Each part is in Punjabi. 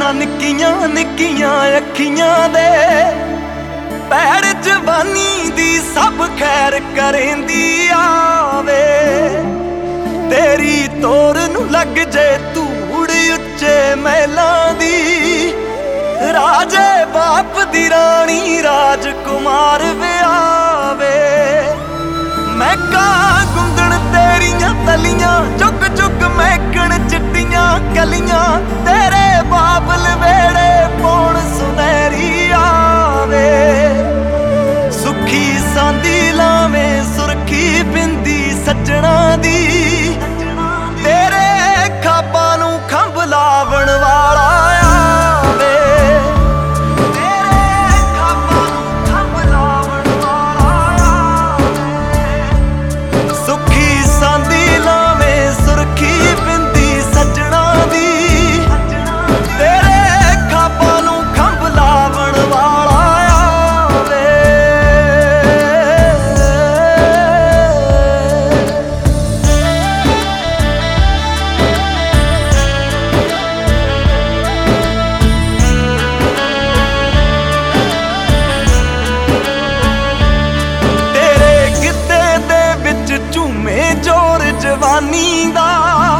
ਨਿੱਕੀਆਂ ਨਿੱਕੀਆਂ ਅੱਖੀਆਂ ਦੇ ਪੈੜ ਜਵਾਨੀ ਦੀ ਸਭ ਖੈਰ ਕਰੇਂਦੀ ਆਵੇ। ਤੇਰੀ ਤੋਰ ਨੂੰ ਲੱਗ ਜੇ ਧੂੜ ਉੱਚੇ ਮਹਿਲਾਂ ਦੀ, ਰਾਜੇ ਬਾਪ ਦੀ ਰਾਣੀ ਰਾਜਕੁਮਾਰ ਵਿਆਵੇ। ਮੈਂ ਕਾਂ ਗੁੰਦਣ ਤੇਰੀਆਂ ਤਲੀਆਂ, ਚੁੱਕ ਚੁੱਕ ਮਹਿਕਣ ਚਿੱਟੀਆਂ ਕਲੀਆਂ, ਤੇਰੇ ਬਾਬਲ ਵੇੜੇ ਪੌਣ ਸੁਨਹਿਰੀ ਆਵੇ। ਸੁੱਖੀ ਸਾਂਦੀ ਲਾਵੇਂ ਸੁਰਖੀ ਬਿੰਦੀ ਸੱਜਣਾ ਦੀ, ਤੇਰੇ ਖਾਬਾਂ ਨੂੰ ਖੰਭ ਲਾਵਣ ਵਾਲਾ ਆਵੇ। ਤੇਰੇ ਖਾਬਾਂ ਨੂੰ ਖੰਭ ਲਾਵਣ ਵਾਲਾ ਆਵੇ। ਸੁੱਖੀ ਸਾਂਦੀ ਲਾਵੇਂ ਸੁਰਖੀ ਬਿੰਦੀ ਸੱਜਣਾ ਦੀ, ਤੇਰੇ ਖਾਬਾਂ ਨੂੰ ਖੰਭ ਲਾਵਣ ਵਾਲਾ ਆਵੇ। ਤੇਰੇ ਗਿੱਧੇ ਦੇ ਵਿੱਚ ਝੂਮੇ ਜ਼ੋਰ ਜਵਾਨੀ ਦਾ,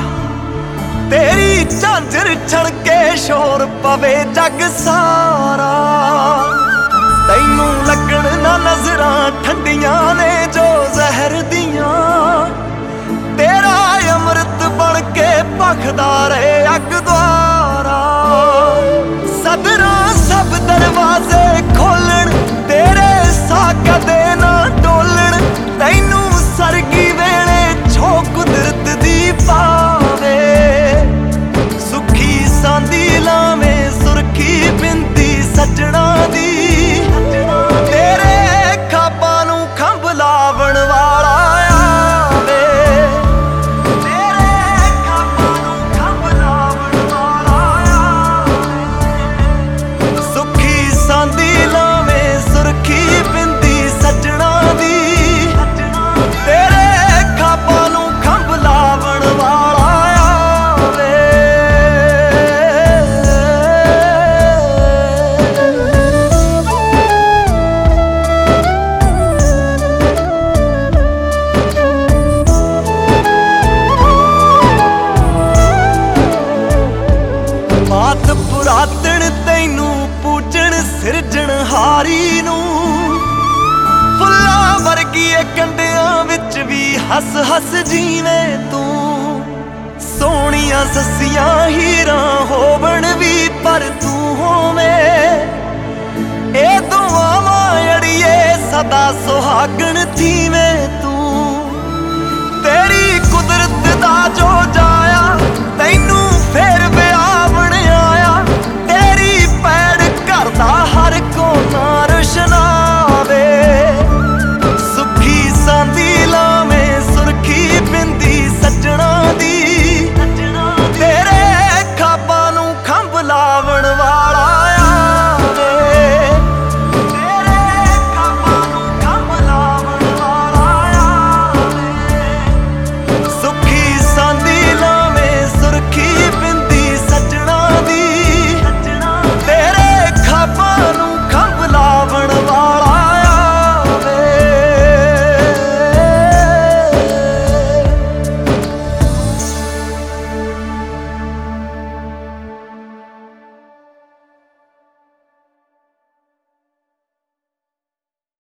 ਤੇਰੀ ਝਾਂਜਰ ਛਣਕੇ ਸ਼ੋਰ ਪਵੇ ਜੱਗ ਸਾਰਾ। ਤੈਨੂੰ ਲੱਗਣ ਨਾ ਨਜ਼ਰਾਂ ਠੰਡੀਆਂ ਨੇ ਜੋ ਜ਼ਹਿਰ ਦੀਆਂ, ਤੇਰਾ ਅੰਮ੍ਰਿਤ ਬਣ ਕੇ ਭਖਦਾ ਰਹੇ ਅੱਗ ਦੁਆਰਾ। ਸਦਰਾਂ ਸਭ ਦਰਵਾਜ਼ੇ ਖੋਲਣ, ਤੇਰੇ ਸਾਹ ਕਦੇ ਨਾ ਡੋਲਣ, ਤੈਨੂੰ ਸਰਗੀ ਵੇਲੇ ਛੋ ਕੁਦਰਤ ਦੀ ਪਾਵੇ। ਸੁੱਖੀ ਸਾਂਦੀ ਲਾਵੇਂ ਸੁਰਖੀ ਬਿੰਦੀ ਸੱਜਣਾ ਦੀ, ਤੇਰੇ ਖਾਬਾਂ ਨੂੰ ਖੰਭ ਲਾਵਣ ਵਾਲਾ ਆਵੇ। ਤੇਰੇ ਖਾਬਾਂ ਨੂੰ ਖੰਭ ਲਾਵਣ ਵਾਲਾ ਆਵੇ। ਸੁੱਖੀ ਸਾਂਦੀ ਲਾਵੇਂ ਸੁਰਖੀ ਬਿੰਦੀ ਸੱਜਣਾ ਦੀ, ਤੇਰੇ ਖਾਬਾਂ ਨੂੰ ਖੰਭ ਲਾਵਣ ਵਾਲਾ ਆਵੇ। ਬਾਤ ਪੁਰਾਤਨ ਤੈਨੂੰ ਪੂਜਣ ਸਿਰਜਣਹਾਰੀ ਨੂੰ, ਫੁੱਲਾਂ ਵਰਗੀਏ ਕੰਡਿਆਂ ਵਿੱਚ ਵੀ ਹੱਸ ਹੱਸ ਜੀਵੇਂ ਤੂੰ। ਸੋਹਣੀਆਂ ਸੱਸੀਆਂ ਹੀਰਾਂ ਹੋਵਣ ਵੀ ਪਰ ਤੂੰ ਹੋਵੇਂ, ਇਹ ਦੁਆਵਾਂ ਅੜੀਏ ਸਦਾ ਸੁਹਾਗਣ ਥੀਵੇਂ ਤੂੰ। ਤੇਰੀ ਕੁਦਰਤ ਦਾ ਜੋ